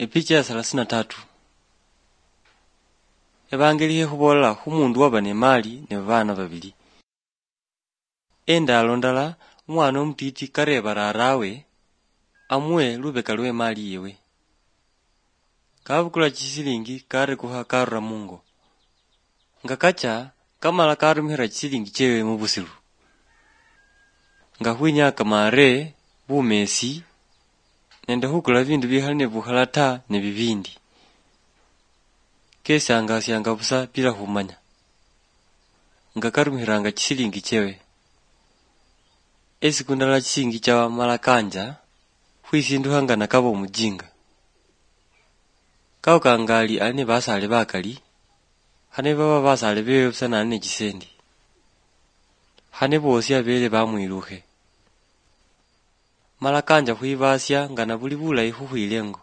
Epicha ya 33. Evangeliye khubola khumundu waba ne mali ne bana babili. Endalo ndala umwana omutiti kareba rarawe amuwe lubeka lwe mali yewe. Kabukula chisilingi karekuha karura mungo. Nga kacha kamala karumihira chisilingi chewe mubusilu. Nga hwinyaka mare bumesi nende hukula bindu bihali ne bukhala ta ne bibindi. Kesyanga busa bila humanya. Nga karumihiranga chisilingi chewe. Esiku ndala chisingi chawa mala kanja hwisinduhanga na kabo mujinga. Kao kangali ane basale bakali hane baba basale bewe busa nane chisendi. Hane bosi abele bamwiluhe. Mala kanja huibasya nga na buli bulayi huhwilengo.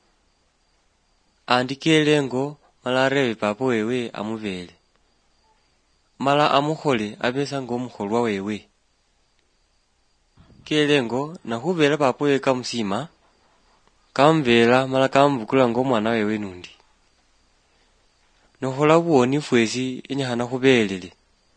Andike lengo mala rewe papo wewe amubele. Mala amuhole abesa ngo muholwa wewe. Kelengo na hubela papo wewe kamusima kamubela mala kamubukula ngo mwana wewe nundi. Nohola buoni fwesi enyahana hubelele.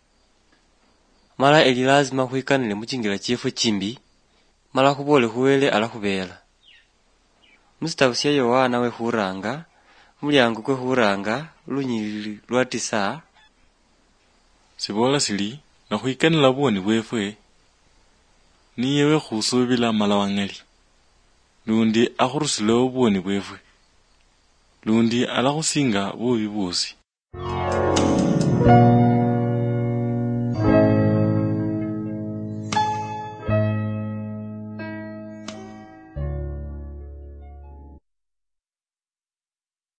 Mala eli lazima huikanile muchingila chiefu chimbi mala hubole huwele ala hubela. Mustabusya Yohana we huranga mulyango kwe huranga lunyilili lwa 9. Sibola sili na huikanila buoni bwefwe niyewe husubila mala wangali. Lundi ahurusilewo buoni bwefwe. Lundi ala husinga bubi busi.